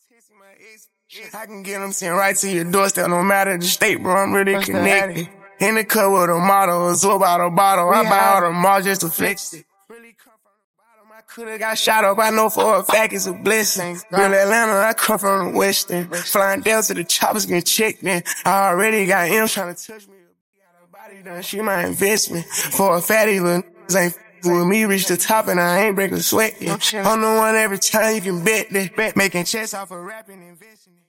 I can get them sent right to your doorstep, no matter the state, bro. I'm really connected. In the cut with a model, absorb out a bottle. I buy all the malls just to flex it. Really come from the bottom, I could've got shot up. I know for a fact it's a blessing. Real Atlanta, I come from the western. Flying down to the choppers, getting checked in. I already got M's trying to touch me. Got her body done, she my investment. For a fatty little ain't with me reach the top and I ain't breaking sweat. I'm the one every time you can bet that. Making checks off of rapping and investing.